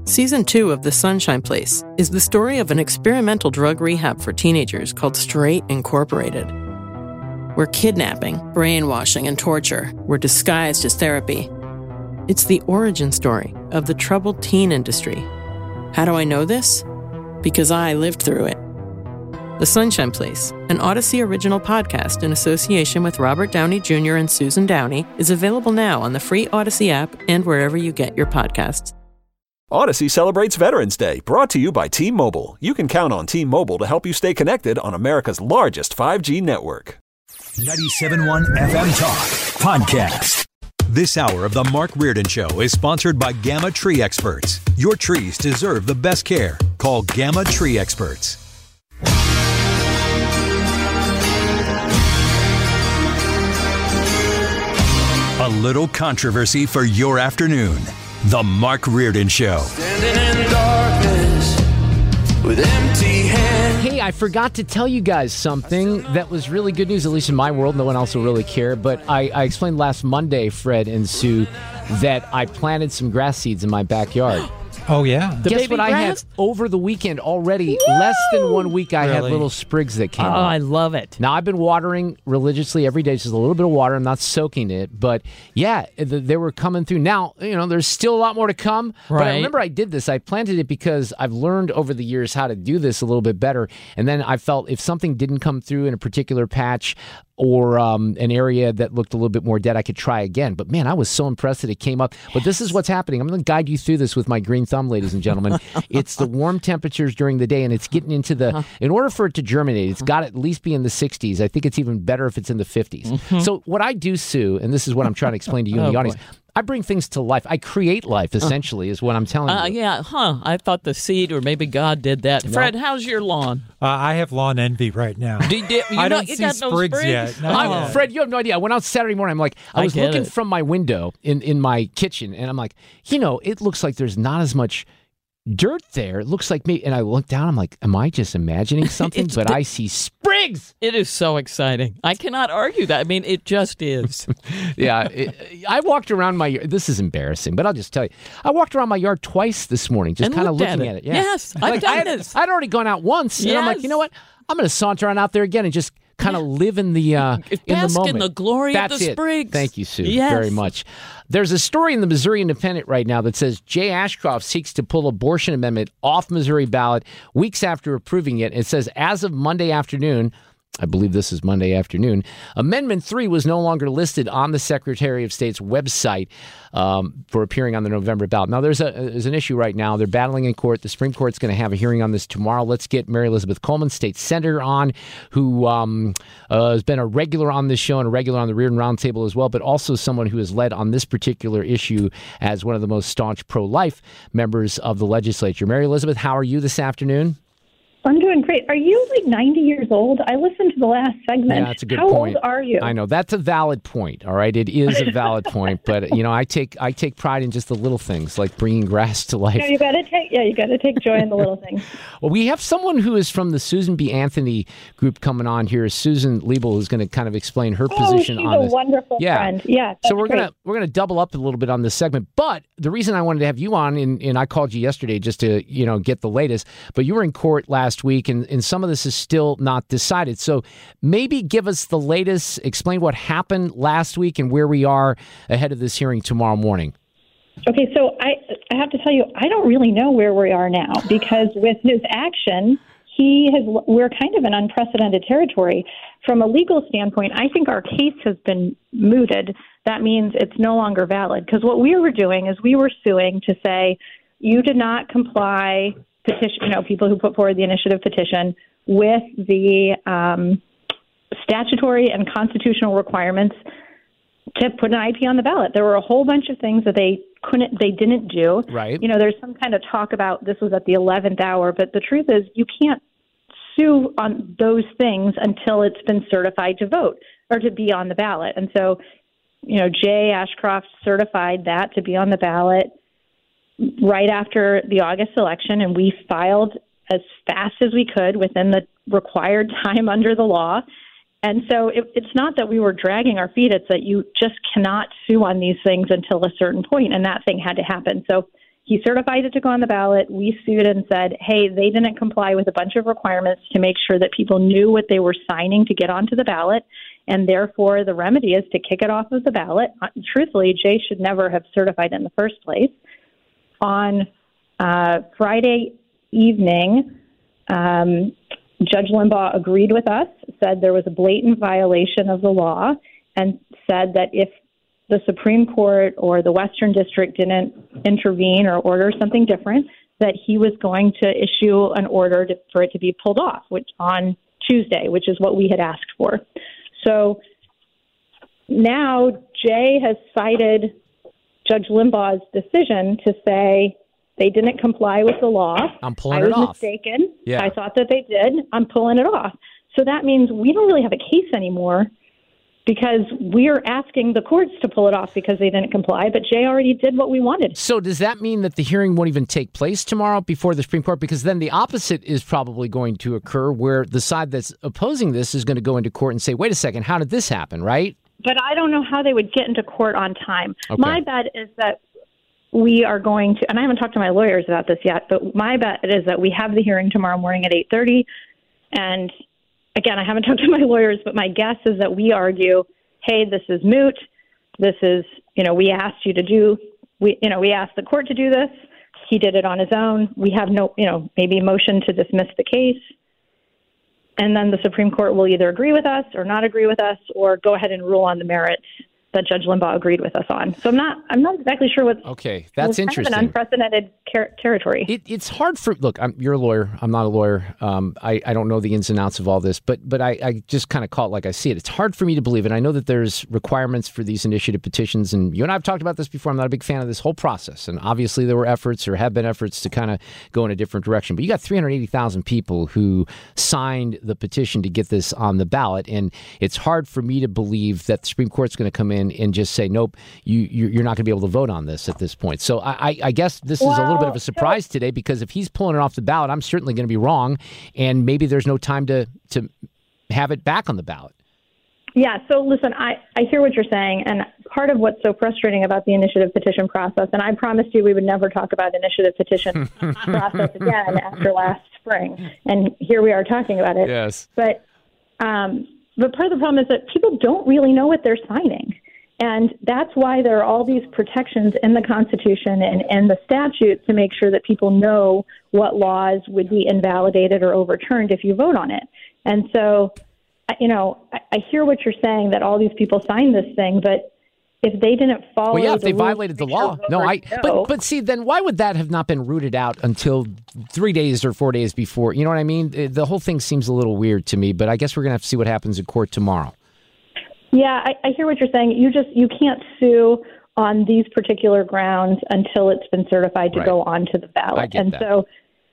Season 2 of The Sunshine Place is the story of an experimental drug rehab for teenagers called Straight Incorporated, where kidnapping, brainwashing, and torture were disguised as therapy. It's the origin story of the troubled teen industry. How do I know this? Because I lived through it. The Sunshine Place, an Odyssey original podcast in association with Robert Downey Jr. and Susan Downey, is available now on the free Odyssey app and wherever you get your podcasts. Odyssey celebrates Veterans Day, brought to you by T-Mobile. You can count on T-Mobile to help you stay connected on America's largest 5G network. 97.1 FM Talk Podcast. This hour of The Mark Reardon Show is sponsored by Gamma Tree Experts. Your trees deserve the best care. Call Gamma Tree Experts. A little controversy for your afternoon. The Mark Reardon Show. Standing in darkness with empty hands. Hey, I forgot to tell you guys something that was really good news, at least in my world. No one else will really care. But I explained last Monday, Fred and Sue, that I planted some grass seeds in my backyard. Oh, yeah. Guess what I had over the weekend already? Woo! Less than 1 week, I had little sprigs that came out. I love it. Now, I've been watering religiously every day, just a little bit of water. I'm not soaking it. But, yeah, they were coming through. Now, there's still a lot more to come. Right. But I remember I did this. I planted it because I've learned over the years how to do this a little bit better. And then I felt if something didn't come through in a particular patch or an area that looked a little bit more dead, I could try again. But, man, I was so impressed that it came up. But this is what's happening. I'm going to guide you through this with my green thumb, ladies and gentlemen. It's the warm temperatures during the day, and it's getting into the... In order for it to germinate, it's got to at least be in the 60s. I think it's even better if it's in the 50s. Mm-hmm. So what I do, Sue, and this is what I'm trying to explain to you in the audience, I bring things to life. I create life, essentially, is what I'm telling you. Yeah, I thought the seed or maybe God did that. No. Fred, how's your lawn? I have lawn envy right now. I don't see sprigs yet. No. Fred, you have no idea. I went out Saturday morning. I'm like, I was looking from my window in my kitchen, and I'm like, it looks like there's not as much dirt there. It looks like me. And I look down. I'm like, am I just imagining something? But I see sprigs. It is so exciting. I cannot argue that. I mean, it just is. Yeah. I walked around my yard. This is embarrassing, but I'll just tell you. I walked around my yard twice this morning, just kind of looking at it. Yeah. Yes, I've done this. I'd already gone out once. Yes. And I'm like, you know what? I'm going to saunter on out there again and just kind of live in the moment. In the glory That's of the sprigs. Thank you, Sue, very much. There's a story in the Missouri Independent right now that says Jay Ashcroft seeks to pull abortion amendment off Missouri ballot weeks after approving it. It says as of Monday afternoon, I believe this is Monday afternoon, Amendment 3 was no longer listed on the Secretary of State's website for appearing on the November ballot. Now, there's an issue right now. They're battling in court. The Supreme Court's going to have a hearing on this tomorrow. Let's get Mary Elizabeth Coleman, state senator, on, who has been a regular on this show and a regular on the Reardon Roundtable as well, but also someone who has led on this particular issue as one of the most staunch pro-life members of the legislature. Mary Elizabeth, how are you this afternoon? I'm doing great. Are you like 90 years old? I listened to the last segment. Yeah, that's a good point. How old are you? I know. That's a valid point, all right? It is a valid point, but, I take pride in just the little things, like bringing grass to life. You got to take joy in the little things. Well, we have someone who is from the Susan B. Anthony group coming on here. Susan Liebel is going to kind of explain her position on this. She's a wonderful friend. Yeah, so we're gonna double up a little bit on this segment, but the reason I wanted to have you on, and I called you yesterday just to, get the latest, but you were in court last week, and some of this is still not decided. So maybe give us the latest, explain what happened last week and where we are ahead of this hearing tomorrow morning. Okay, so I have to tell you, I don't really know where we are now, because with his action, we're kind of in unprecedented territory. From a legal standpoint, I think our case has been mooted. That means it's no longer valid, because what we were doing is we were suing to say, you did not comply, people who put forward the initiative petition, with the statutory and constitutional requirements to put an IP on the ballot. There were a whole bunch of things that they didn't do. Right. There's some kind of talk about this was at the 11th hour, but the truth is you can't sue on those things until it's been certified to vote or to be on the ballot. And so, Jay Ashcroft certified that to be on the ballot right after the August election, and we filed as fast as we could within the required time under the law. And so it's not that we were dragging our feet. It's that you just cannot sue on these things until a certain point, and that thing had to happen. So He certified it to go on the ballot. We sued and said, hey, they didn't comply with a bunch of requirements to make sure that people knew what they were signing to get onto the ballot, and therefore the remedy is to kick it off of the ballot. Truthfully, Jay should never have certified in the first place. On Friday evening, Judge Limbaugh agreed with us, said there was a blatant violation of the law, and said that if the Supreme Court or the Western District didn't intervene or order something different, that he was going to issue an order for it to be pulled off, which on Tuesday, which is what we had asked for. So now Jay has cited Judge Limbaugh's decision to say they didn't comply with the law. I'm pulling it off. I was mistaken. Yeah. I thought that they did. I'm pulling it off. So that means we don't really have a case anymore, because we're asking the courts to pull it off because they didn't comply, but Jay already did what we wanted. So does that mean that the hearing won't even take place tomorrow before the Supreme Court? Because then the opposite is probably going to occur, where the side that's opposing this is going to go into court and say, wait a second, how did this happen, right? But I don't know how they would get into court on time. Okay. My bet is that we are going to, and I haven't talked to my lawyers about this yet, but my bet is that we have the hearing tomorrow morning at 8:30, and again, I haven't talked to my lawyers, but my guess is that we argue, hey, this is moot. This is, we asked you to do, we asked the court to do this. He did it on his own. We have no, maybe a motion to dismiss the case. And then the Supreme Court will either agree with us or not agree with us, or go ahead and rule on the merits that Judge Limbaugh agreed with us on. So I'm not exactly sure what. Okay, that's interesting. Kind of an unprecedented territory. It's hard for. Look, you're a lawyer. I'm not a lawyer. I don't know the ins and outs of all this, but I just kind of call it like I see it. It's hard for me to believe, and I know that there's requirements for these initiative petitions, and you and I have talked about this before. I'm not a big fan of this whole process, and obviously there were efforts or have been efforts to kind of go in a different direction. But you got 380,000 people who signed the petition to get this on the ballot, and it's hard for me to believe that the Supreme Court's going to come in and just say, nope, you're not going to be able to vote on this at this point. So I guess this is a little bit of a surprise today, because if he's pulling it off the ballot, I'm certainly going to be wrong, and maybe there's no time to have it back on the ballot. Yeah, so listen, I hear what you're saying, and part of what's so frustrating about the initiative petition process, and I promised you we would never talk about initiative petition process again after last spring, and here we are talking about it. Yes. But part of the problem is that people don't really know what they're signing. And that's why there are all these protections in the Constitution and the statute to make sure that people know what laws would be invalidated or overturned if you vote on it. And so, I hear what you're saying, that all these people signed this thing, but if they didn't follow, well, yeah, if they violated the law, but see, then why would that have not been rooted out until 3 days or 4 days before? You know what I mean? The whole thing seems a little weird to me, but I guess we're gonna have to see what happens in court tomorrow. Yeah, I hear what you're saying. You can't sue on these particular grounds until it's been certified to go onto the ballot. I get that. So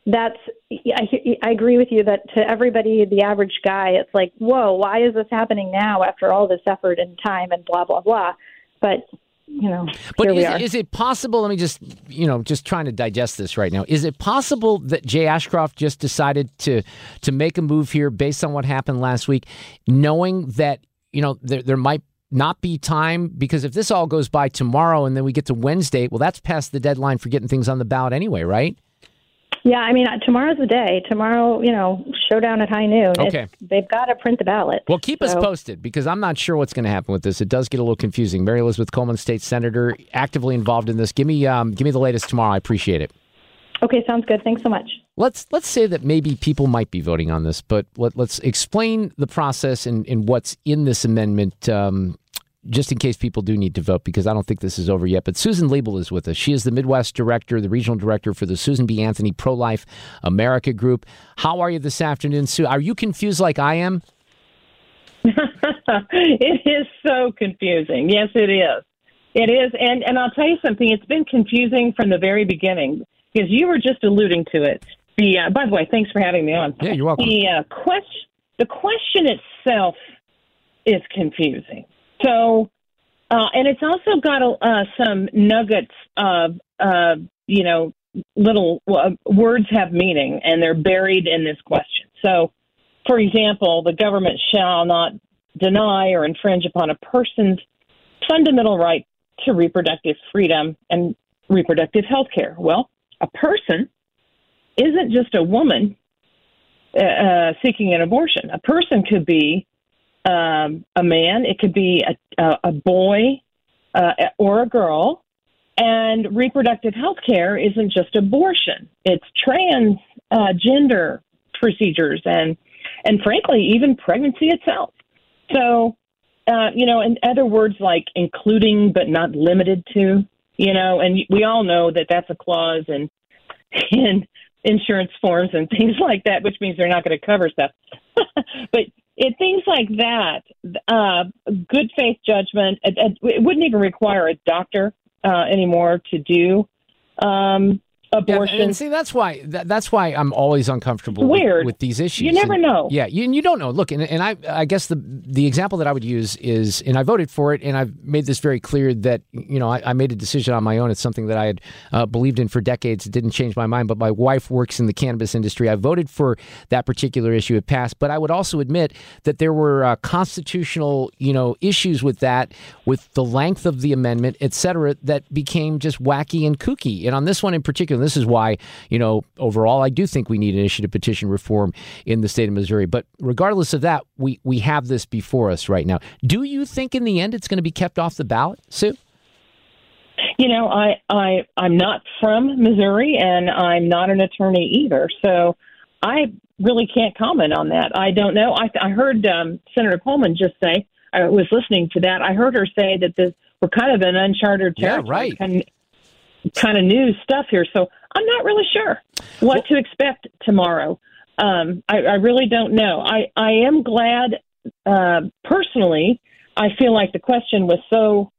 I agree with you that to everybody, the average guy, it's like, whoa, why is this happening now after all this effort and time and blah, blah, blah. But, but is it possible, let me just trying to digest this right now. Is it possible that Jay Ashcroft just decided to make a move here based on what happened last week, knowing that there might not be time, because if this all goes by tomorrow and then we get to Wednesday, well, that's past the deadline for getting things on the ballot anyway, right? Yeah, I mean, tomorrow's the day. Tomorrow, showdown at high noon. Okay. They've got to print the ballot. Well, keep us posted, because I'm not sure what's going to happen with this. It does get a little confusing. Mary Elizabeth Coleman, state senator, actively involved in this. Give me the latest tomorrow. I appreciate it. Okay, sounds good. Thanks so much. Let's say that maybe people might be voting on this, but let's explain the process and what's in this amendment, just in case people do need to vote, because I don't think this is over yet. But Susan Liebel is with us. She is the Midwest director, the regional director for the Susan B. Anthony Pro-Life America Group. How are you this afternoon, Sue? Are you confused like I am? It is so confusing. Yes, it is. It is. And I'll tell you something. It's been confusing from the very beginning, because you were just alluding to it. By the way, thanks for having me on. Yeah, you're welcome. The question itself is confusing. So, and it's also got some nuggets of, little words have meaning, and they're buried in this question. So, for example, the government shall not deny or infringe upon a person's fundamental right to reproductive freedom and reproductive health care. Well, a person isn't just a woman seeking an abortion. A person could be a man. It could be a boy or a girl. And reproductive health care isn't just abortion. It's transgender procedures and frankly, even pregnancy itself. So, in other words, like including but not limited to, and we all know that that's a clause in insurance forms and things like that, which means they're not going to cover stuff. But things like that, good faith judgment, it wouldn't even require a doctor anymore to do abortion. Yeah, and see, that's why I'm always uncomfortable with these issues. You never know. Yeah, you don't know. Look, and I guess the example that I would use is, and I voted for it, and I've made this very clear that, I made a decision on my own. It's something that I had believed in for decades. It didn't change my mind, but my wife works in the cannabis industry. I voted for that particular issue. It passed, but I would also admit that there were constitutional, issues with that, with the length of the amendment, et cetera, that became just wacky and kooky. And on this one in particular, this is why, overall, I do think we need initiative petition reform in the state of Missouri. But regardless of that, we have this before us right now. Do you think in the end it's going to be kept off the ballot, Sue? I'm not from Missouri, and I'm not an attorney either. So I really can't comment on that. I don't know. I heard Senator Coleman just say, I was listening to that. I heard her say that we're kind of in uncharted territory. Yeah, right. Kind of new stuff here. So I'm not really sure what to expect tomorrow. I really don't know. I am glad, personally, I feel like the question was so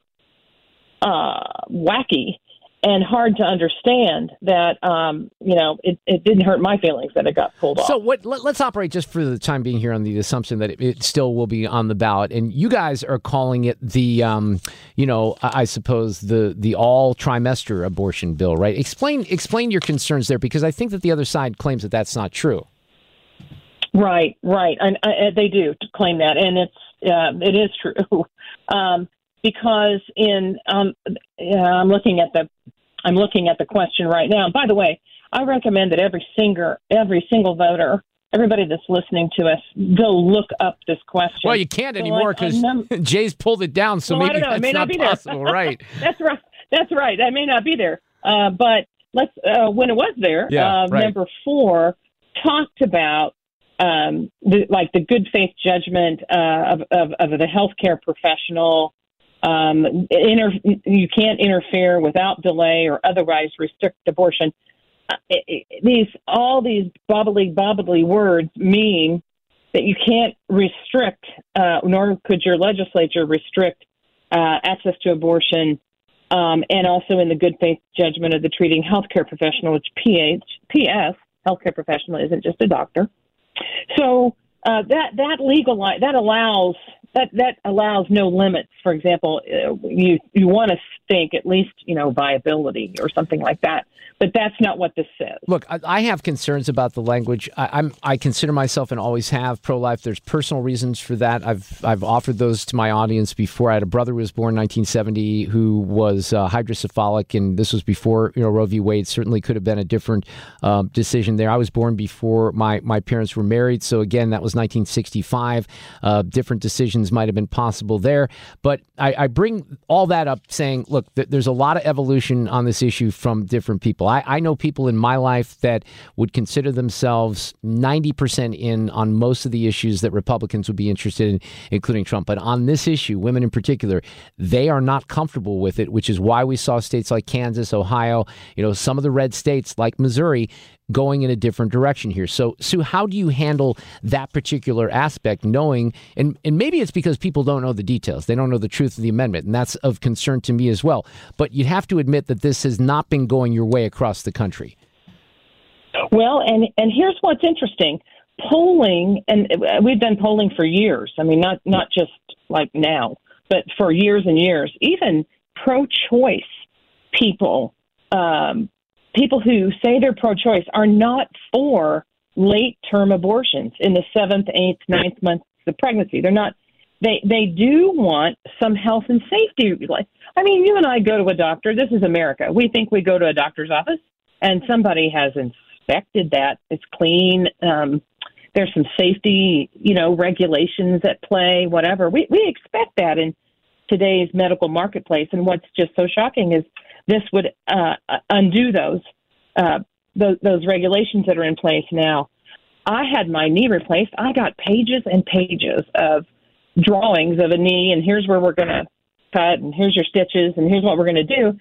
wacky and hard to understand that, it didn't hurt my feelings that it got pulled off. So let's operate just for the time being here on the assumption that it still will be on the ballot. And you guys are calling it the, I suppose, the all trimester abortion bill, right? Explain your concerns there, because I think that the other side claims that that's not true. Right. And they do claim that. And it is true. Because I'm looking at the question right now. And by the way, I recommend that every single voter, everybody that's listening to us, go look up this question. Well, you can't anymore because Jay's pulled it down, so maybe that's not possible, right? That's right. That may not be there. But let's when it was there, right. Number 4 talked about the good faith judgment of the healthcare professional. You can't interfere without delay or otherwise restrict abortion. All these bobbly words mean that you can't restrict, nor could your legislature restrict access to abortion, and also in the good faith judgment of the treating healthcare professional, which PS, healthcare professional isn't just a doctor. So that allows no limits. For example, you want to think at least, viability or something like that. But that's not what this says. Look, I have concerns about the language. I consider myself and always have pro-life. There's personal reasons for that. I've offered those to my audience before. I had a brother who was born in 1970 who was hydrocephalic, and this was before Roe v. Wade. Certainly could have been a different decision there. I was born before my parents were married, so again, that was 1965. Different decisions might have been possible there. But I bring all that up saying, look, there's a lot of evolution on this issue from different people. I know people in my life that would consider themselves 90% in on most of the issues that Republicans would be interested in, including Trump. But on this issue, women in particular, they are not comfortable with it, which is why we saw states like Kansas, Ohio, some of the red states like Missouri going in a different direction here. So, Sue, how do you handle that particular aspect, knowing, and maybe it's because people don't know the details. They don't know the truth of the amendment, and that's of concern to me as well. But you'd have to admit that this has not been going your way across the country. Well, and here's what's interesting. Polling, and we've done polling for years. I mean, not just like now, but for years and years. Even pro-choice people, people who say they're pro-choice are not for late-term abortions in the 7th, 8th, 9th months of pregnancy. They're not they do want some health and safety. I mean, you and I go to a doctor. This is America. We think we go to a doctor's office and somebody has inspected that. It's clean. There's some safety, regulations at play, whatever. We expect that in today's medical marketplace. And what's just so shocking is this would undo those regulations that are in place now. I had my knee replaced. I got pages and pages of drawings of a knee, and here's where we're going to cut, and here's your stitches, and here's what we're going to do.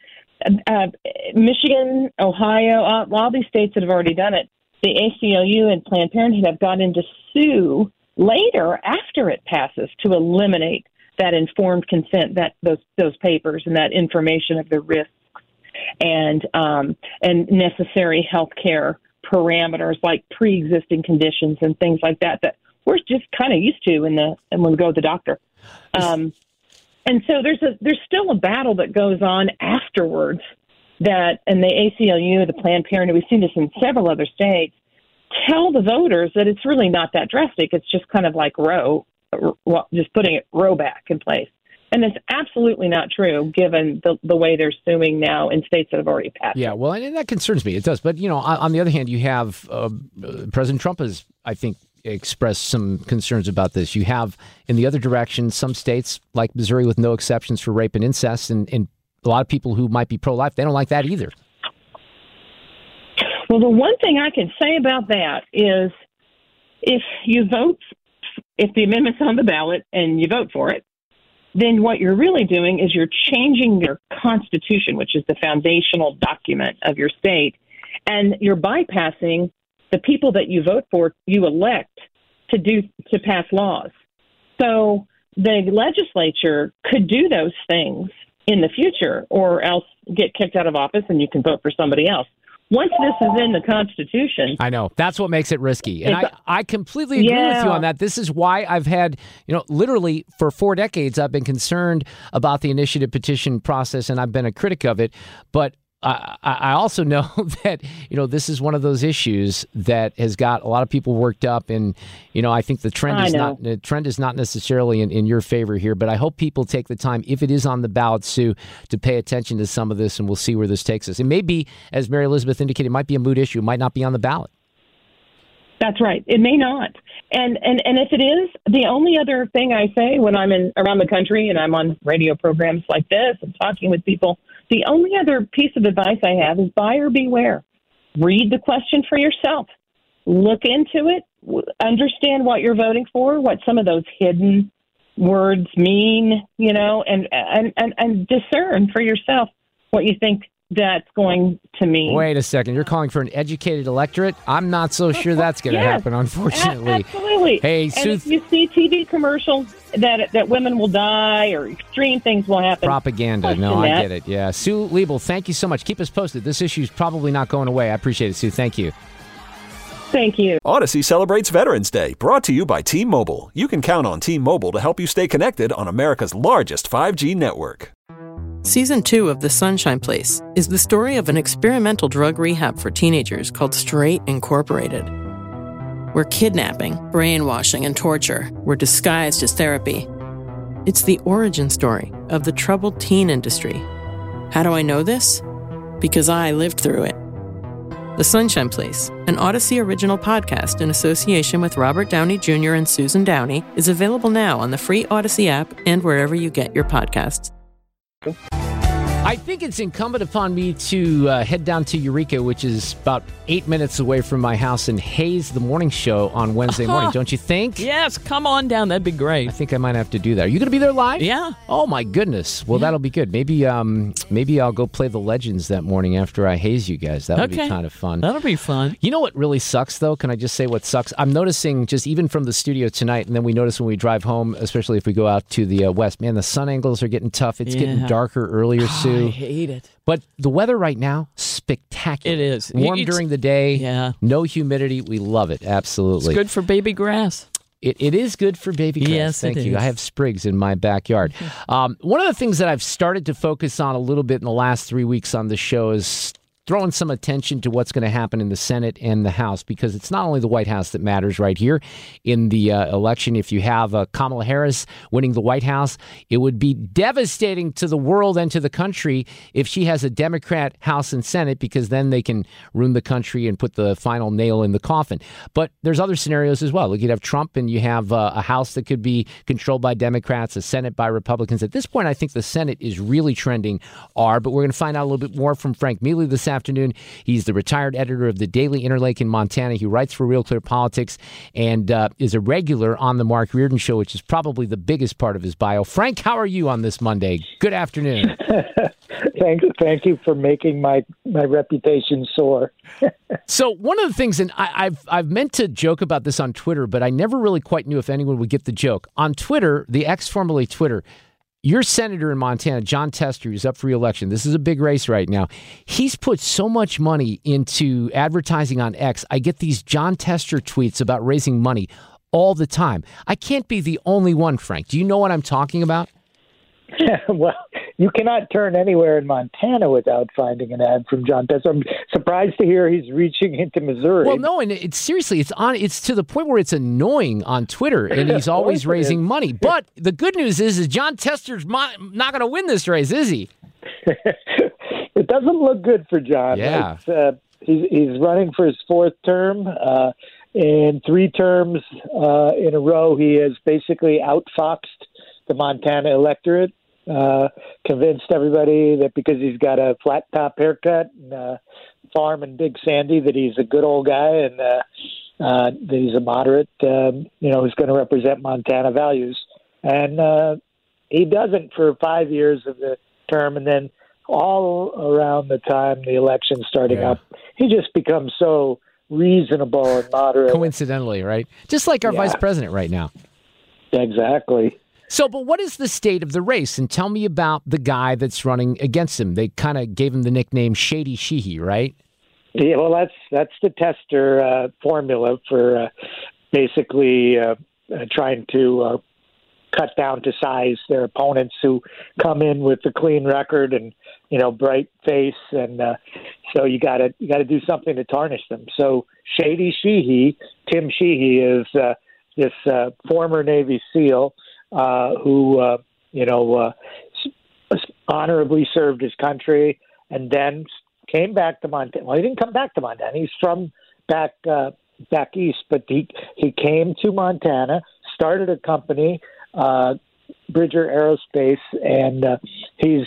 Michigan, Ohio, all these states that have already done it, the ACLU and Planned Parenthood have gone in to sue later after it passes to eliminate that informed consent, that those papers and that information of the risks and necessary health care parameters like pre-existing conditions and things like that we're just kind of used to when we go to the doctor. And so there's still a battle that goes on afterwards that, and the ACLU, the Planned Parenthood, we've seen this in several other states, tell the voters that it's really not that drastic. It's just kind of like just putting Roe back in place. And it's absolutely not true, given the way they're suing now in states that have already passed. Yeah, well, and that concerns me. It does. But, on the other hand, you have President Trump has, I think, expressed some concerns about this. You have, in the other direction, some states like Missouri with no exceptions for rape and incest, and a lot of people who might be pro-life, they don't like that either. Well, the one thing I can say about that is if the amendment's on the ballot and you vote for it, then what you're really doing is you're changing your constitution, which is the foundational document of your state, and you're bypassing the people that you vote for, you elect to pass laws. So the legislature could do those things in the future or else get kicked out of office and you can vote for somebody else. Once this is in the Constitution... I know. That's what makes it risky. And I completely agree with you on that. This is why I've had, literally for 4 decades, I've been concerned about the initiative petition process, and I've been a critic of it. But I also know that, this is one of those issues that has got a lot of people worked up. And, I think the trend is not necessarily in your favor here. But I hope people take the time, if it is on the ballot, Sue, to pay attention to some of this, and we'll see where this takes us. It may be, as Mary Elizabeth indicated, it might be a moot issue. It might not be on the ballot. That's right. It may not. And if it is, the only other thing I say when I'm around the country and I'm on radio programs like this and talking with people, the only other piece of advice I have is buyer beware. Read the question for yourself. Look into it. Understand what you're voting for, what some of those hidden words mean, and discern for yourself what you think that's going to mean. Wait a second. You're calling for an educated electorate? I'm not so sure that's going to happen, unfortunately. Absolutely. Hey, Sue. And if you see TV commercials that women will die or extreme things will happen. Propaganda. No, I get it. Yeah. Sue Liebel, thank you so much. Keep us posted. This issue is probably not going away. I appreciate it, Sue. Thank you. Thank you. Odyssey celebrates Veterans Day, brought to you by T-Mobile. You can count on T-Mobile to help you stay connected on America's largest 5G network. Season 2 of The Sunshine Place is the story of an experimental drug rehab for teenagers called Straight Incorporated, where kidnapping, brainwashing, and torture were disguised as therapy. It's the origin story of the troubled teen industry. How do I know this? Because I lived through it. The Sunshine Place, an Odyssey original podcast in association with Robert Downey Jr. and Susan Downey, is available now on the free Odyssey app and wherever you get your podcasts. I think it's incumbent upon me to head down to Eureka, which is about 8 minutes away from my house, and haze the morning show on Wednesday morning, don't you think? Yes, come on down. That'd be great. I think I might have to do that. Are you going to be there live? Yeah. Oh, my goodness. Well, that'll be good. Maybe I'll go play the Legends that morning after I haze you guys. That would be kind of fun. That'll be fun. You know what really sucks, though? Can I just say what sucks? I'm noticing just even from the studio tonight, and then we notice when we drive home, especially if we go out to the west, man, the sun angles are getting tough. It's getting darker earlier, Sue. I hate it. But the weather right now, spectacular. It is. Warm during the day, no humidity. We love it, absolutely. It's good for baby grass. It is good for baby grass. Yes, Thank you. I have sprigs in my backyard. One of the things that I've started to focus on a little bit in the last 3 weeks on the show is throwing some attention to what's going to happen in the Senate and the House, because it's not only the White House that matters right here in the election. If you have Kamala Harris winning the White House, it would be devastating to the world and to the country if she has a Democrat House and Senate, because then they can ruin the country and put the final nail in the coffin. But there's other scenarios as well. Look, you'd have Trump, and you have a House that could be controlled by Democrats, a Senate by Republicans. At this point, I think the Senate is really trending R, but we're going to find out a little bit more from Frank Mealy this afternoon. He's the retired editor of the Daily Interlake in Montana. He writes for Real Clear Politics and is a regular on the Mark Reardon Show, which is probably the biggest part of his bio. Frank, how are you on this Monday? Good afternoon. Thank you for making my reputation soar. So one of the things, and I've meant to joke about this on Twitter, but I never really quite knew if anyone would get the joke. On Twitter, the X, formerly Twitter, your senator in Montana, Jon Tester, who's up for re-election. This is a big race right now. He's put so much money into advertising on X. I get these Jon Tester tweets about raising money all the time. I can't be the only one, Frank. Do you know what I'm talking about? Well, you cannot turn anywhere in Montana without finding an ad from Jon Tester. I'm surprised to hear he's reaching into Missouri. Well, no, and it's seriously, it's to the point where it's annoying on Twitter, and he's always raising money. But the good news is Jon Tester's not going to win this race, is he? It doesn't look good for Jon. Yeah. He's running for his fourth term. In 3 terms in a row, he has basically outfoxed the Montana electorate. Convinced everybody that because he's got a flat top haircut and farm in Big Sandy that he's a good old guy, and that he's a moderate, who's going to represent Montana values. And he doesn't for 5 years of the term, and then all around the time the election starting up, he just becomes so reasonable and moderate. Coincidentally, right? Just like our vice president right now. Exactly. So, but what is the state of the race? And tell me about the guy that's running against him. They kind of gave him the nickname Shady Sheehy, right? Yeah, well, that's the Tester formula for basically trying to cut down to size their opponents who come in with a clean record and bright face, and so you got to do something to tarnish them. So Shady Sheehy, Tim Sheehy, is this former Navy SEAL. Who honorably served his country and then came back to Montana. Well, he didn't come back to Montana. He's from back east, but he came to Montana, started a company, Bridger Aerospace, and he's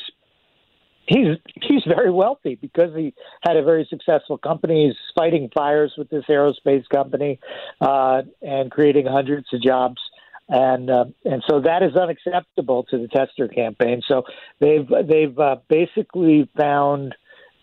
very wealthy because he had a very successful company. He's fighting fires with this aerospace company and creating hundreds of jobs. And so that is unacceptable to the Tester campaign. So they've basically found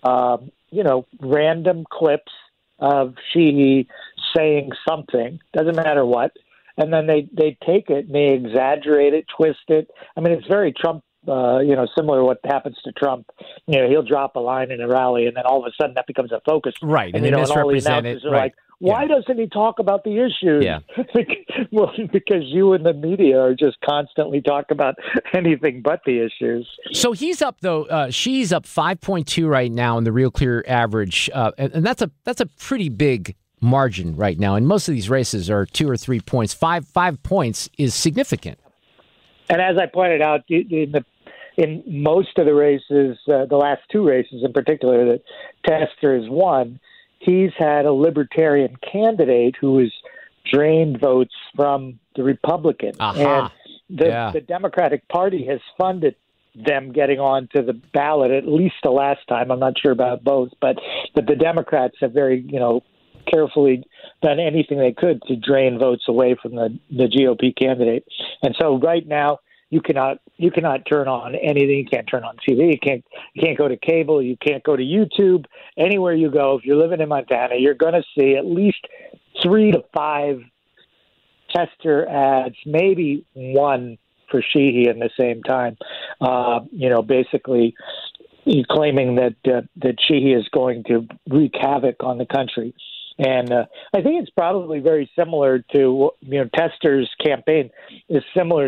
random clips of Sheehy saying something, doesn't matter what, and then they take it and they exaggerate it, twist it. I mean, it's very Trump. Similar to what happens to Trump. He'll drop a line in a rally, and then all of a sudden that becomes a focus. Right, and they misrepresent it. Are like, why doesn't he talk about the issues? Yeah. Well, because you and the media are just constantly talking about anything but the issues. So he's up, though. She's up 5.2 right now in the Real Clear average, and that's a pretty big margin right now. And most of these races are 2 or 3 points. 5 points is significant. And as I pointed out, in most of the races, the last 2 races in particular that Tester has won, he's had a libertarian candidate who has drained votes from the Republicans. And the Democratic Party has funded them getting onto the ballot, at least the last time. I'm not sure about both, but the Democrats have very, carefully done anything they could to drain votes away from the GOP candidate. And so right now, you cannot turn on anything. You can't turn on TV. You can't go to cable. You can't go to YouTube. Anywhere you go, if you're living in Montana, you're going to see at least 3 to 5 Tester ads, maybe 1 for Sheehy in the same time. Basically claiming that Sheehy is going to wreak havoc on the country. And I think it's probably very similar to, Tester's campaign is similar to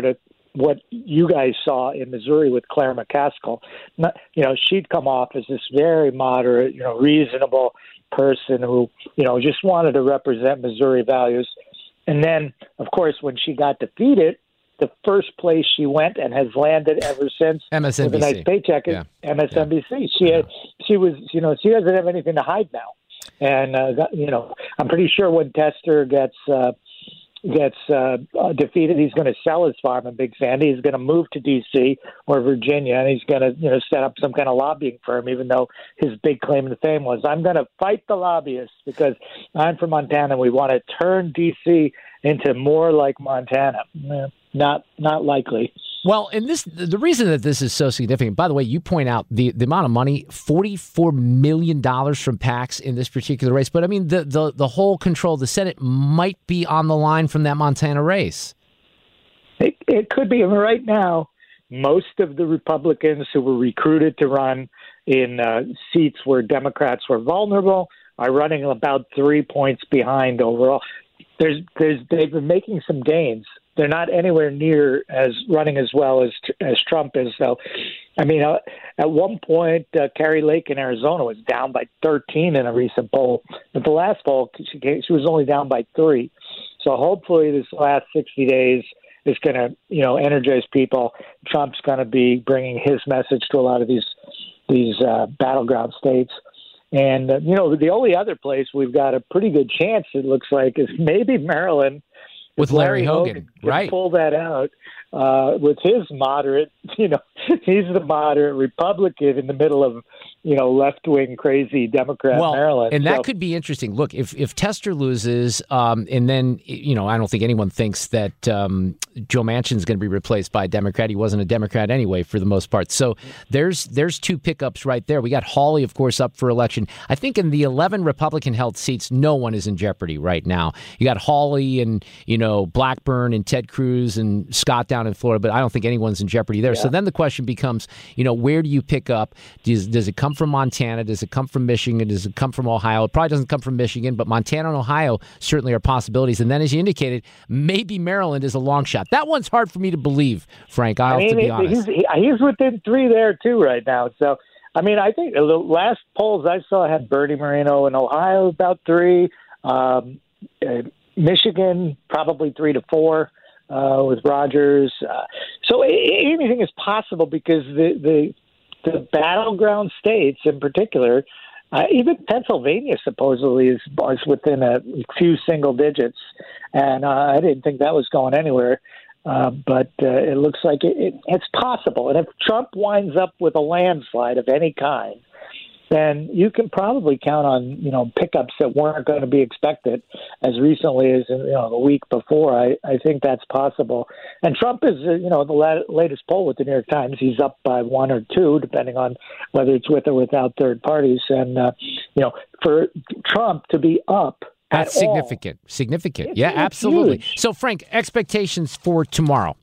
what you guys saw in Missouri with Claire McCaskill. She'd come off as this very moderate, reasonable person who, just wanted to represent Missouri values. And then, of course, when she got defeated, the first place she went and has landed ever since MSNBC. with a nice paycheck is MSNBC. She doesn't have anything to hide now. And, I'm pretty sure when Tester gets defeated, he's going to sell his farm in Big Sandy. He's going to move to D.C. or Virginia, and he's going to, set up some kind of lobbying firm, even though his big claim to fame was, I'm going to fight the lobbyists because I'm from Montana and we want to turn D.C. into more like Montana. Not likely. Well, and the reason that this is so significant, by the way, you point out the amount of money, $44 million from PACs in this particular race. But I mean, the whole control of the Senate might be on the line from that Montana race. It could be. I mean, right now, most of the Republicans who were recruited to run in seats where Democrats were vulnerable are running about 3 points behind overall. They've been making some gains. They're not anywhere near as running as well as Trump is, though. I mean, at one point, Kari Lake in Arizona was down by 13 in a recent poll. But the last poll, she was only down by 3. So hopefully this last 60 days is going to, energize people. Trump's going to be bringing his message to a lot of these battleground states. And, the only other place we've got a pretty good chance, it looks like, is maybe Maryland. With Larry Hogan, right? Pull that out with his moderate, he's the moderate Republican in the middle of, left-wing crazy Democrat Maryland. And that could be interesting. Look, if Tester loses, and then, I don't think anyone thinks that Joe Manchin's going to be replaced by a Democrat. He wasn't a Democrat anyway, for the most part. So there's two pickups right there. We got Hawley, of course, up for election. I think in the 11 Republican-held seats, no one is in jeopardy right now. You got Hawley and, Blackburn and Ted Cruz and Scott down in Florida, but I don't think anyone's in jeopardy there. Yeah. So then the question becomes, where do you pick up? Does it come from Montana? Does it come from Michigan? Does it come from Ohio? It probably doesn't come from Michigan, but Montana and Ohio certainly are possibilities. And then, as you indicated, maybe Maryland is a long shot. That one's hard for me to believe, Frank. I have to be honest. He's within 3 there, too, right now. So, I think the last polls I saw had Bernie Moreno in Ohio about 3. Michigan, probably 3 to 4 with Rogers. So anything is possible because the battleground states in particular, even Pennsylvania supposedly is within a few single digits. And I didn't think that was going anywhere. But it looks like it's possible. And if Trump winds up with a landslide of any kind, then you can probably count on, pickups that weren't going to be expected as recently as, the week before. I think that's possible. And Trump is, the latest poll with the New York Times, he's up by 1 or 2, depending on whether it's with or without third parties. And, for Trump to be up, that's significant. Significant. Yeah, absolutely. Huge. So, Frank, expectations for tomorrow.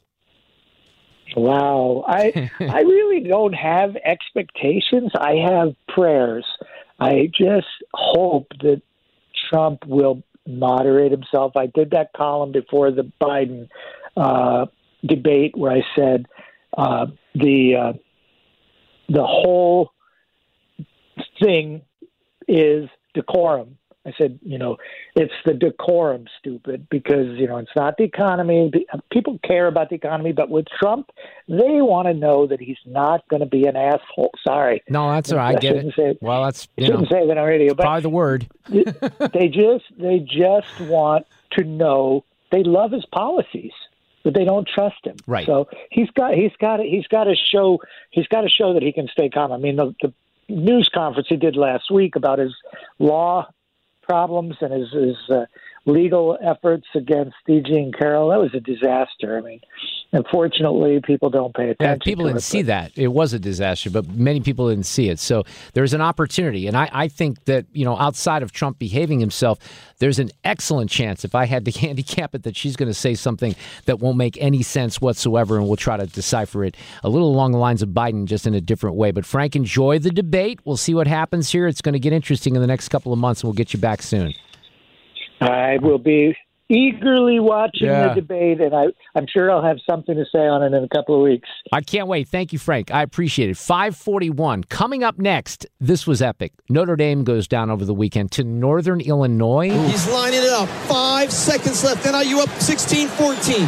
Wow. I really don't have expectations. I have prayers. I just hope that Trump will moderate himself. I did that column before the Biden debate where I said the whole thing is decorum. I said, it's the decorum, stupid, because, it's not the economy. People care about the economy, but with Trump, they want to know that he's not going to be an asshole. Sorry. No, that's all right. I get it. Well, that's, shouldn't say that on radio. But probably the word. they just want to know they love his policies, but they don't trust him. Right. So he's got to show that he can stay calm. I mean, the news conference he did last week about his law problems and his legal efforts against D.G. and Carroll, that was a disaster. I mean, unfortunately, people don't pay attention. Yeah, people didn't see that. It was a disaster, but many people didn't see it. So there's an opportunity. And I think that, outside of Trump behaving himself, there's an excellent chance, if I had to handicap it, that she's going to say something that won't make any sense whatsoever, and we'll try to decipher it a little along the lines of Biden, just in a different way. But Frank, enjoy the debate. We'll see what happens here. It's going to get interesting in the next couple of months, and we'll get you back soon. I will be eagerly watching the debate, and I'm sure I'll have something to say on it in a couple of weeks. I can't wait. Thank you, Frank. I appreciate it. 5:41. Coming up next, this was epic. Notre Dame goes down over the weekend to Northern Illinois. He's lining it up. 5 seconds left. NIU up 16-14.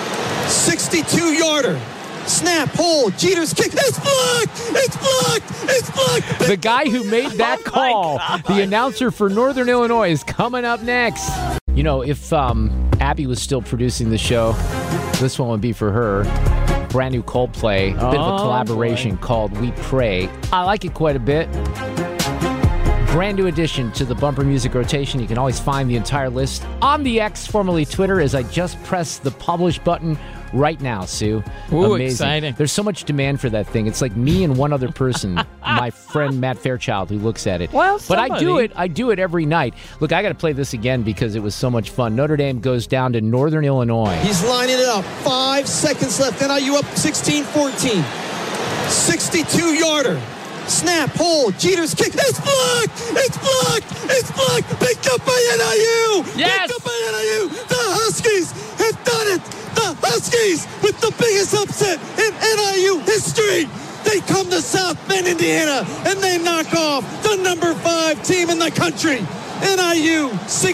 62-yarder. Snap, hold, Jeter's kick. It's blocked! It's blocked! It's blocked! The guy who made that call, the announcer for Northern Illinois, is coming up next. You know, if Abby was still producing the show, this one would be for her. Brand new Coldplay, a bit of a collaboration called We Pray. I like it quite a bit. Brand new addition to the Bumper Music Rotation. You can always find the entire list on the X, formerly Twitter, as I just press the publish button right now, Sue. Ooh, amazing. Exciting. There's so much demand for that thing. It's like me and one other person, my friend Matt Fairchild, who looks at it. Well, but I do it every night. Look, I got to play this again because it was so much fun. Notre Dame goes down to Northern Illinois. He's lining it up. 5 seconds left. NIU up 16-14. 62-yarder. Snap, hold, Jeter's kick. It's blocked! It's blocked! It's blocked! Picked up by NIU! Yes! Picked up by NIU! The Huskies have done it! The Huskies with the biggest upset in NIU history! They come to South Bend, Indiana, and they knock off the number 5 team in the country. NIU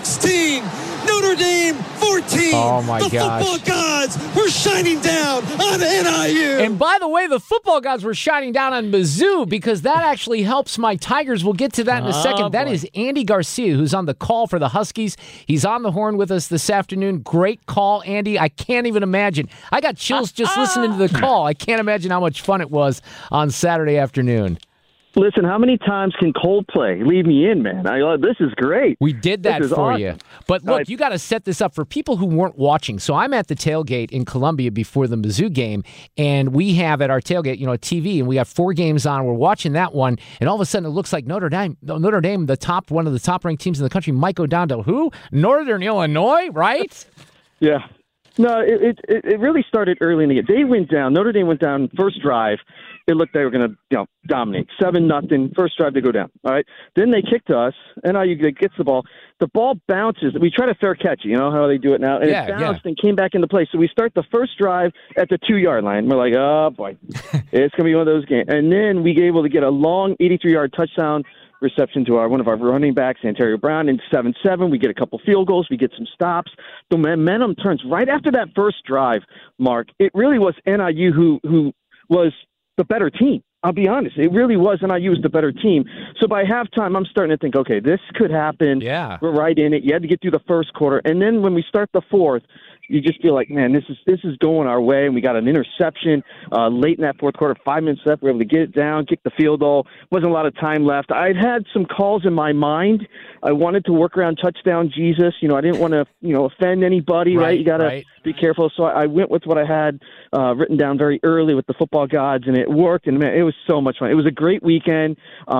16, Notre Dame 14. Oh my gosh. The football gods were shining down on NIU. And by the way, the football gods were shining down on Mizzou because that actually helps my Tigers. We'll get to that in a second. That is Andy Garcia, who's on the call for the Huskies. He's on the horn with us this afternoon. Great call, Andy. I can't even imagine. I got chills just listening to the call. I can't imagine how much fun it was on Saturday afternoon. Listen, how many times can Coldplay leave me in, man? This is great. We did that for awesome. you. But look, you got to set this up for people who weren't watching. So I'm at the tailgate in Columbia before the Mizzou game, and we have at our tailgate, a TV, and we got 4 games on. We're watching that one, and all of a sudden it looks like Notre Dame, one of the top-ranked teams in the country, might go down to who? Northern Illinois, right? Yeah. No, it really started early in the game. They went down. Notre Dame went down first drive. It looked they were going to dominate. 7-0. First drive, they go down. All right. Then they kick to us. NIU gets the ball. The ball bounces. We try to fair catch it. You know how they do it now? And it bounced and came back into play. So we start the first drive at the 2-yard line. We're like, oh, boy. It's going to be one of those games. And then we get able to get a long 83-yard touchdown reception to one of our running backs, Ontario Brown, in 7-7. We get a couple field goals. We get some stops. The momentum turns right after that first drive, Mark. It really was NIU who was the better team. I'll be honest. It really was NIU was the better team. So by halftime, I'm starting to think, okay, this could happen. Yeah. We're right in it. You had to get through the first quarter. And then when we start the fourth, you just feel like, man, this is going our way. And we got an interception late in that fourth quarter, 5 minutes left. We were able to get it down, kick the field goal. Wasn't a lot of time left. I'd had some calls in my mind. I wanted to work around touchdown Jesus. I didn't want to, offend anybody, right? You got to be careful. So I went with what I had written down very early with the football gods, and it worked. And, man, it was so much fun. It was a great weekend.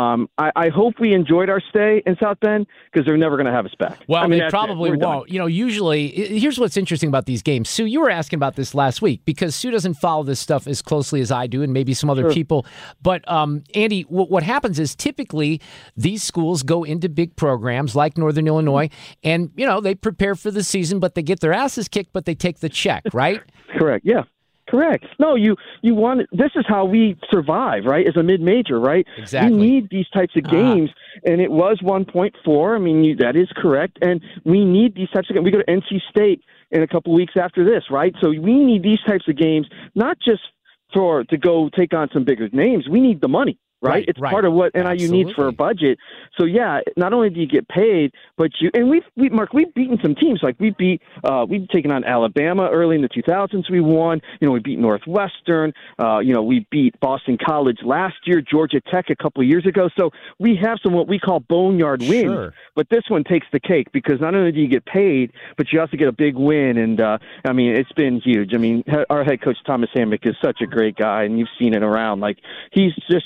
I hope we enjoyed our stay in South Bend because they're never going to have us back. Well, they probably won't. Usually, here's what's interesting about these games. Sue, you were asking about this last week because Sue doesn't follow this stuff as closely as I do and maybe some other people. But, Andy, what happens is typically these schools go into big programs like Northern Illinois and, they prepare for the season, but they get their asses kicked, but they take the check, right? Correct, yeah. Correct. No, you want. This is how we survive, right? As a mid-major, right? Exactly. We need these types of games, and it was 1.4. I mean, that is correct, and we need these types of games. We go to NC State in a couple weeks after this, right? So we need these types of games, not just to go take on some bigger names. We need the money. Right? It's part of what NIU needs for a budget. So, yeah, not only do you get paid, but we've beaten some teams. Like we've taken on Alabama early in the 2000s. We won. We beat Northwestern. We beat Boston College last year, Georgia Tech a couple of years ago. So we have some what we call boneyard wins. Sure. But this one takes the cake because not only do you get paid, but you also get a big win. And, it's been huge. I mean, our head coach, Thomas Hammock, is such a great guy, and you've seen it around. Like, he's just true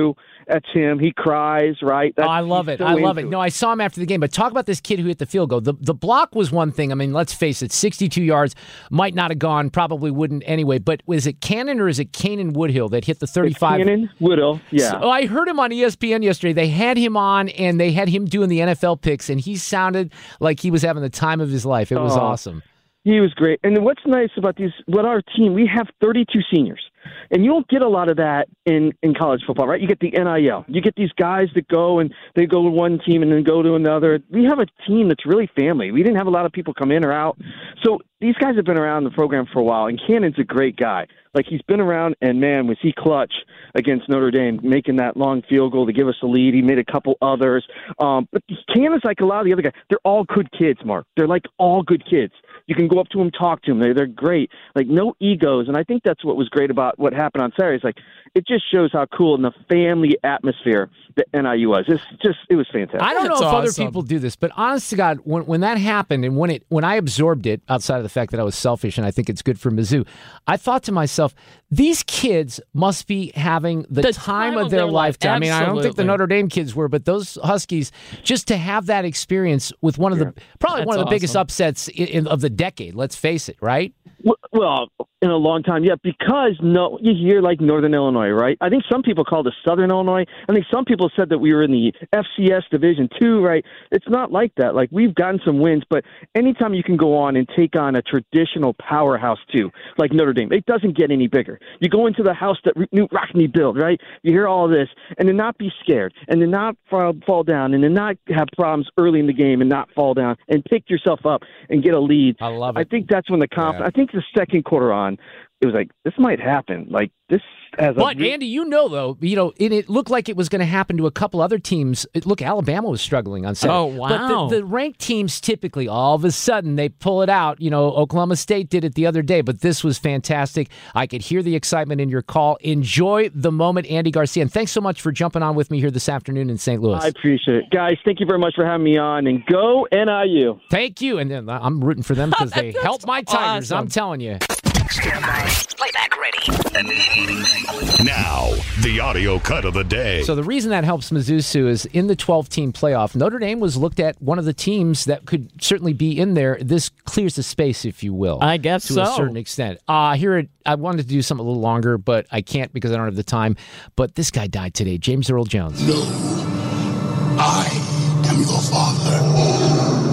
through. That's him. He cries, right? I love it. I love it. No, I saw him after the game. But talk about this kid who hit the field goal. The block was one thing. I mean, let's face it, 62 yards might not have gone, probably wouldn't anyway. But was it Cannon or is it Canaan Woodhill that hit the 35? It's Canaan Woodhill, yeah. So I heard him on ESPN yesterday. They had him on, and they had him doing the NFL picks, and he sounded like he was having the time of his life. It was awesome. He was great. And what's nice about our team, we have 32 seniors. And you don't get a lot of that in college football, right? You get the NIL. You get these guys that go and they go to one team and then go to another. We have a team that's really family. We didn't have a lot of people come in or out. So these guys have been around the program for a while, and Cannon's a great guy. Like, he's been around, and, man, was he clutch against Notre Dame, making that long field goal to give us a lead. He made a couple others. But Cannon's like a lot of the other guys. They're all good kids, Mark. They're like all good kids. You can go up to them, talk to them. They're great. Like, no egos. And I think that's what was great about what happened on Saturday. It's like, it just shows how cool in the family atmosphere that NIU was. It was fantastic. I don't know if other people do this, but honest to God, when that happened and when I absorbed it, outside of the fact that I was selfish and I think it's good for Mizzou, I thought to myself, these kids must be having the time of their lifetime. I mean, I don't think the Notre Dame kids were, but those Huskies, just to have that experience with one of the biggest upsets of the decade, let's face it, right? Well, in a long time, yeah, because you hear like Northern Illinois, right? I think some people called it Southern Illinois. I think some people said that we were in the FCS Division II, right? It's not like that. Like, we've gotten some wins, but anytime you can go on and take on a traditional powerhouse too, like Notre Dame, it doesn't get any bigger. You go into the house that Knute Rockne built, right? You hear all this, and to not be scared, and to not fall down, and to not have problems early in the game and not fall down, and pick yourself up and get a lead. I love it. I think that's when the confidence. I think the second quarter on, it was like, this might happen. Like, this has But, Andy, it looked like it was going to happen to a couple other teams. Look, Alabama was struggling on Saturday. Oh, wow. But the ranked teams typically, all of a sudden, they pull it out. Oklahoma State did it the other day, but this was fantastic. I could hear the excitement in your call. Enjoy the moment, Andy Garcia. And thanks so much for jumping on with me here this afternoon in St. Louis. I appreciate it. Guys, thank you very much for having me on, and go NIU. Thank you. And then I'm rooting for them because they helped my Tigers, awesome. I'm telling you. Stand by. Playback ready. Now, the audio cut of the day. So the reason that helps Mizzou is in the 12-team playoff, Notre Dame was looked at one of the teams that could certainly be in there. This clears the space, if you will. I guess to a certain extent. I wanted to do something a little longer, but I can't because I don't have the time. But this guy died today, James Earl Jones. No, I am your father.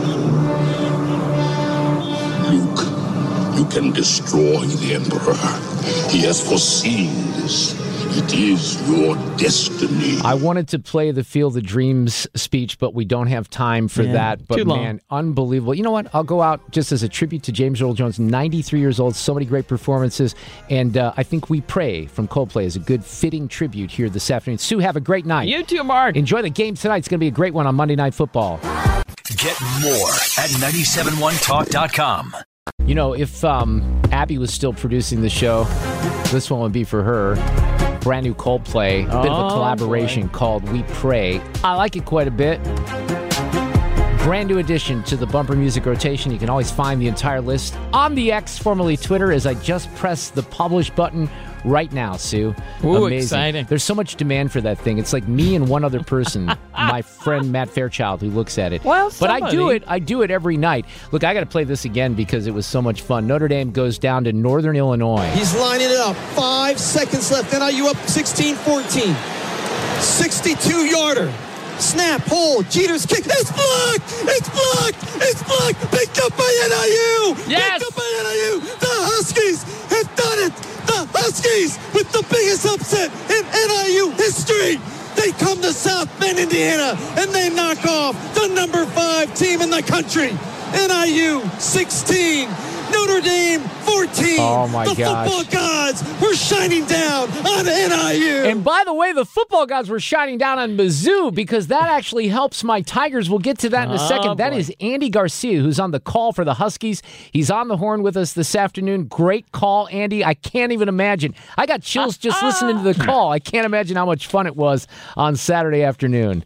Luke. You can destroy the Emperor. He has foreseen this. It is your destiny. I wanted to play the Field of Dreams speech, but we don't have time for that. But, man, unbelievable. You know what? I'll go out just as a tribute to James Earl Jones, 93 years old, so many great performances. And I think We Pray from Coldplay is a good, fitting tribute here this afternoon. Sue, have a great night. You too, Mark. Enjoy the game tonight. It's going to be a great one on Monday Night Football. Get more at 971talk.com. If Abby was still producing the show, this one would be for her. Brand new Coldplay, a bit of a collaboration called We Pray. I like it quite a bit. Brand new addition to the Bumper Music Rotation. You can always find the entire list on the X, formerly Twitter, as I just press the publish button right now, Sue. Ooh, amazing. Exciting. There's so much demand for that thing. It's like me and one other person, my friend Matt Fairchild, who looks at it. Well, but I do it every night. Look, I got to play this again because it was so much fun. Notre Dame goes down to Northern Illinois. He's lining it up. 5 seconds left. NIU up 16-14. 62-yarder. Snap, hold, Jeter's kick. It's blocked! It's blocked! It's blocked! Picked up by NIU! Yes! Picked up by NIU! The Huskies have done it! The Huskies with the biggest upset in NIU history! They come to South Bend, Indiana, and they knock off the number 5 team in the country. NIU 16, Notre Dame 14. Oh, my gosh. The football gods were shining down on NIU. And by the way, the football gods were shining down on Mizzou because that actually helps my Tigers. We'll get to that in a second. That is Andy Garcia, who's on the call for the Huskies. He's on the horn with us this afternoon. Great call, Andy. I can't even imagine. I got chills just listening to the call. I can't imagine how much fun it was on Saturday afternoon.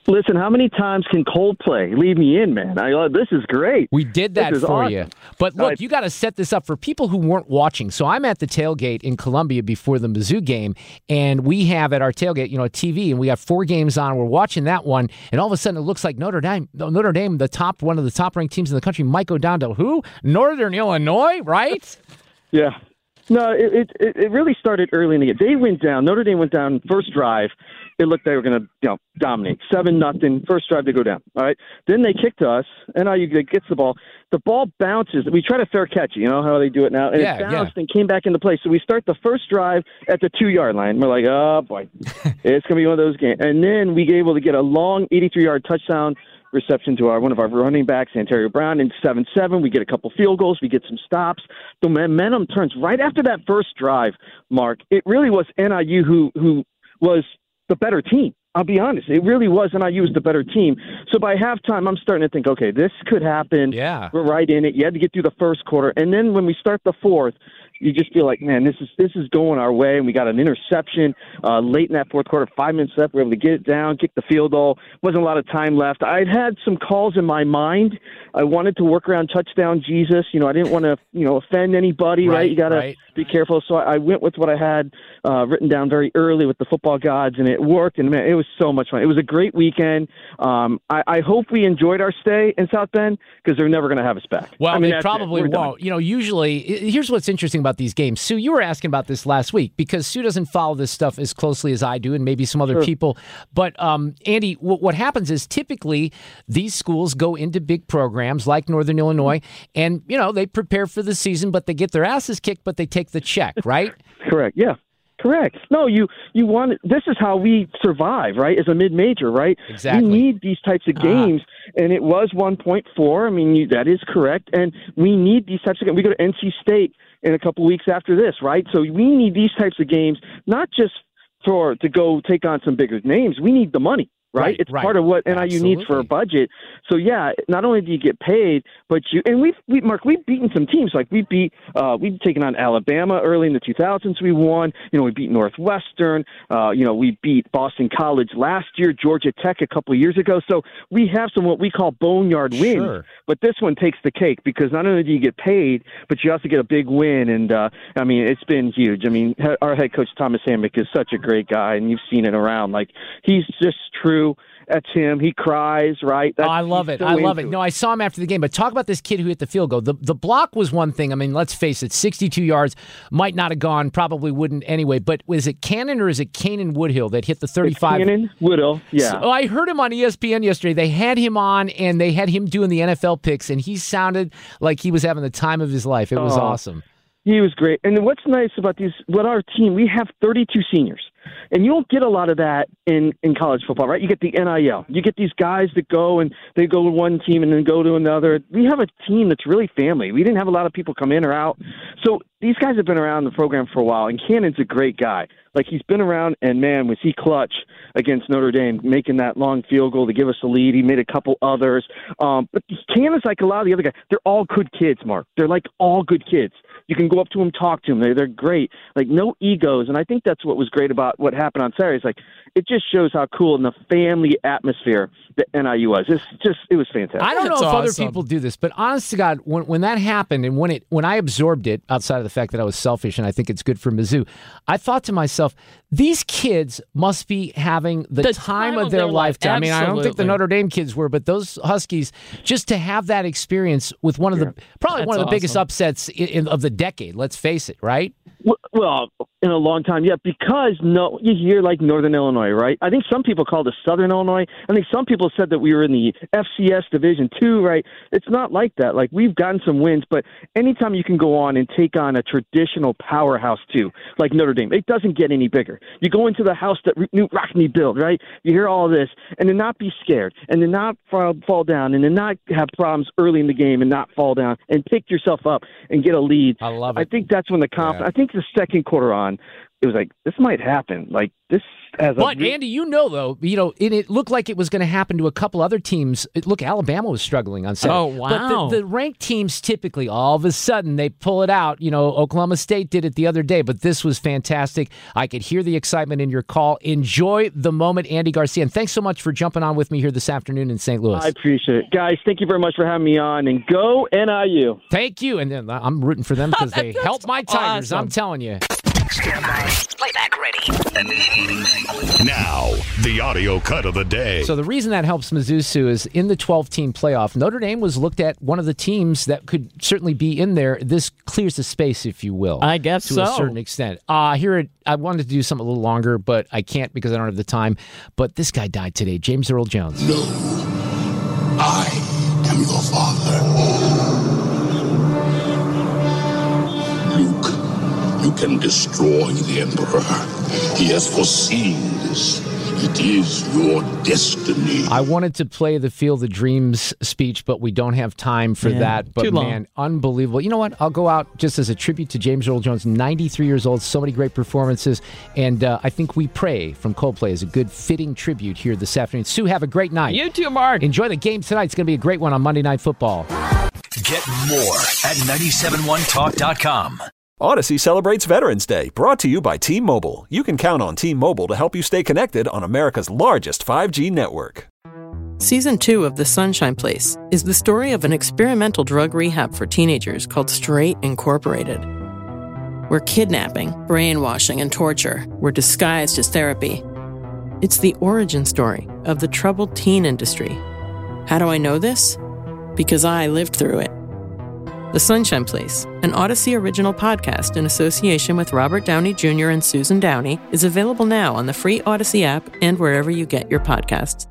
Listen, how many times can Coldplay leave me in, man? This is great. We did that for awesome. you. But look, you got to set this up for people who weren't watching. So I'm at the tailgate in Columbia before the Mizzou game, and we have at our tailgate, a TV, and we got 4 games on. We're watching that one, and all of a sudden it looks like Notre Dame, one of the top-ranked teams in the country, might go down to who? Northern Illinois, right? Yeah. No, it really started early in the game. They went down. Notre Dame went down first drive. It looked like they were going to dominate. 7-0, first drive they go down. All right. Then they kick to us. NIU gets the ball. The ball bounces. We try to fair catch it. You know how they do it now? And it bounced and came back into play. So we start the first drive at the 2-yard line. We're like, oh, boy, it's going to be one of those games. And then we get able to get a long 83-yard touchdown reception to one of our running backs, Ontario Brown, in 7-7. We get a couple field goals. We get some stops. The momentum turns right after that first drive, Mark. It really was NIU who was the better team. I'll be honest. It really was NIU was the better team. So by halftime, I'm starting to think, okay, this could happen. Yeah. We're right in it. You had to get through the first quarter. And then when we start the fourth, you just feel like, man, this is going our way. And we got an interception late in that fourth quarter, 5 minutes left. We were able to get it down, kick the field goal. Wasn't a lot of time left. I'd had some calls in my mind. I wanted to work around touchdown Jesus. I didn't want to, offend anybody, right? You got to be careful. So I went with what I had written down very early with the football gods, and it worked. And, man, it was so much fun. It was a great weekend. I hope we enjoyed our stay in South Bend because they're never going to have us back. Well, they probably won't. Usually, here's what's interesting about these games. Sue, you were asking about this last week because Sue doesn't follow this stuff as closely as I do and maybe some other people. But, Andy, what happens is typically these schools go into big programs like Northern Illinois and, they prepare for the season, but they get their asses kicked, but they take the check, right? Correct, yeah. Correct. No, you want this is how we survive, right? As a mid-major, right? Exactly. We need these types of games, and it was 1.4. I mean, that is correct, and we need these types of games. We go to NC State in a couple weeks after this, right? So we need these types of games, not just to go take on some bigger names. We need the money. Right? It's part of what NIU needs for a budget. So, yeah, not only do you get paid, but we've beaten some teams. Like we've taken on Alabama early in the 2000s. We won. We beat Northwestern. We beat Boston College last year, Georgia Tech a couple of years ago. So we have some what we call boneyard wins. Sure. But this one takes the cake because not only do you get paid, but you also get a big win. And, it's been huge. I mean, our head coach, Thomas Hammock, is such a great guy, and you've seen it around. Like, he's just true. That's him. He cries, right? I love it. I love it. No, I saw him after the game. But talk about this kid who hit the field goal. The block was one thing. I mean, let's face it, 62 yards might not have gone, probably wouldn't anyway. But was it Cannon or is it Canaan Woodhill that hit the 35? It's Canaan Woodhill, yeah. So I heard him on ESPN yesterday. They had him on, and they had him doing the NFL picks, and he sounded like he was having the time of his life. It was awesome. He was great. And what's nice about our team, we have 32 seniors. And you don't get a lot of that in college football, right? You get the NIL. You get these guys that go and they go to one team and then go to another. We have a team that's really family. We didn't have a lot of people come in or out. So these guys have been around the program for a while, and Cannon's a great guy. Like, he's been around, and, man, was he clutch against Notre Dame, making that long field goal to give us a lead. He made a couple others. But Cannon's like a lot of the other guys. They're all good kids, Mark. They're like all good kids. You can go up to them, talk to them. They're great. Like, no egos. And I think that's what was great about what happened on Saturday. It's like, it just shows how cool in the family atmosphere that NIU was. It was fantastic. I don't know if other people do this, but honest to God, when that happened and when I absorbed it, outside of the fact that I was selfish and I think it's good for Mizzou, I thought to myself, these kids must be having the time of their lifetime. I mean, I don't think the Notre Dame kids were, but those Huskies, just to have that experience with one of the biggest upsets of the decade, let's face it, right? Well, in a long time, yeah, because you hear like Northern Illinois, right? I think some people called us Southern Illinois. I think some people said that we were in the FCS Division II, right? It's not like that. Like, we've gotten some wins, but anytime you can go on and take on a traditional powerhouse too, like Notre Dame, it doesn't get any bigger. You go into the house that Knute Rockne built, right? You hear all this, and to not be scared, and to not fall down, and to not have problems early in the game and not fall down, and pick yourself up and get a lead. I love it. I think that's when the confidence. Yeah. I think the second quarter on, on, it was like, this might happen. Like, this as But, Andy, though, and it looked like it was going to happen to a couple other teams. Look, Alabama was struggling on Saturday. Oh, wow. But the ranked teams typically, all of a sudden, they pull it out. Oklahoma State did it the other day, but this was fantastic. I could hear the excitement in your call. Enjoy the moment, Andy Garcia. And thanks so much for jumping on with me here this afternoon in St. Louis. I appreciate it. Guys, thank you very much for having me on, and go NIU. Thank you. And then I'm rooting for them because they help my Tigers, awesome. I'm telling you. Stand by. Playback ready. Now, the audio cut of the day. So the reason that helps Mizzousu is in the 12-team playoff, Notre Dame was looked at one of the teams that could certainly be in there. This clears the space, if you will. I guess to a certain extent. I wanted to do something a little longer, but I can't because I don't have the time. But this guy died today, James Earl Jones. No, I am your father. Luke. You can destroy the Emperor. He has foreseen this. It is your destiny. I wanted to play the Field of Dreams speech, but we don't have time for that. But, man, unbelievable. You know what? I'll go out just as a tribute to James Earl Jones, 93 years old, so many great performances. And I think We Pray from Coldplay is a good, fitting tribute here this afternoon. Sue, have a great night. You too, Mark. Enjoy the game tonight. It's going to be a great one on Monday Night Football. Get more at 971talk.com. Odyssey celebrates Veterans Day, brought to you by T-Mobile. You can count on T-Mobile to help you stay connected on America's largest 5G network. Season 2 of The Sunshine Place is the story of an experimental drug rehab for teenagers called Straight Incorporated, where kidnapping, brainwashing, and torture were disguised as therapy. It's the origin story of the troubled teen industry. How do I know this? Because I lived through it. The Sunshine Place, an Odyssey original podcast in association with Robert Downey Jr. and Susan Downey, is available now on the free Odyssey app and wherever you get your podcasts.